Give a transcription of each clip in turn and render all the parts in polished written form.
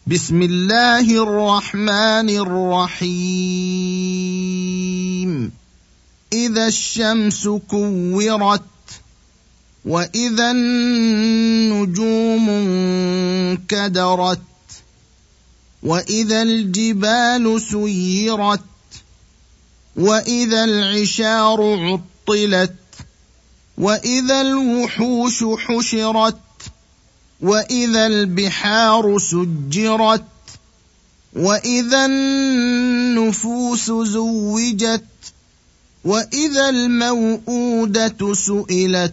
بسم الله الرحمن الرحيم. إذا الشمس كورت، وإذا النجوم انكدرت، وإذا الجبال سيرت، وإذا العشار عطلت، وإذا الوحوش حشرت، وإذا البحار سجرت، وإذا النفوس زوجت، وإذا الموءودة سئلت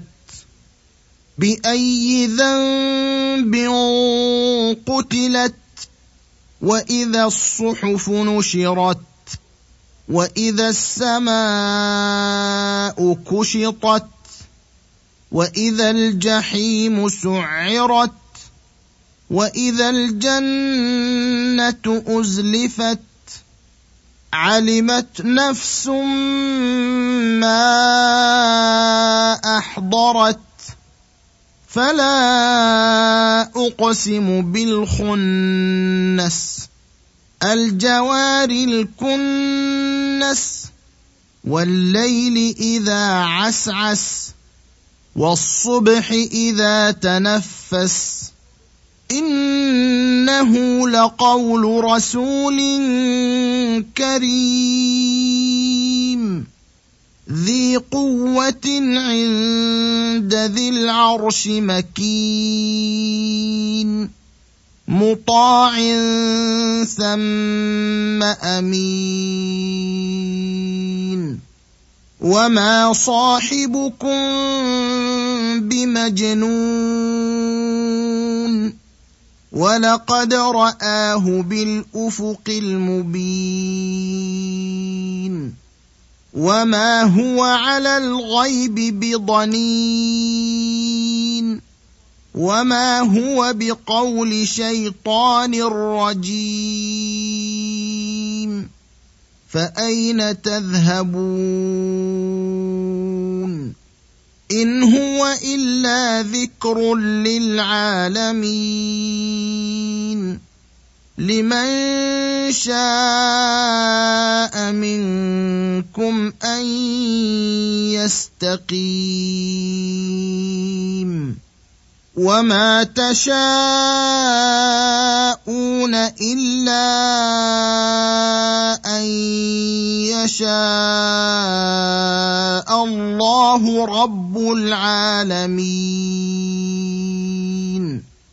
بأي ذنب قتلت، وإذا الصحف نشرت، وإذا السماء كشطت، وإذا الجحيم سعرت، وإذا الجنة أزلفت، علمت نفس ما أحضرت، فلا أقسم بالخنس الجوار الكنس، والليل إذا عسعس، والصبح إذا تنفس، إنه لقول رسول كريم ذي قوة عند ذي العرش مكين، مطاع ثم أمين، وما صاحبكم بمجنون، ولقد رآه بالأفق المبين، وما هو على الغيب بضنين، وما هو بقول شيطان رجيم، فأين تذهبون؟ إن هو إلا ذكر للعالمين، لمن شاء منكم أن يستقيم، وما تشاءون إلا أن يشاء الله رب العالمين.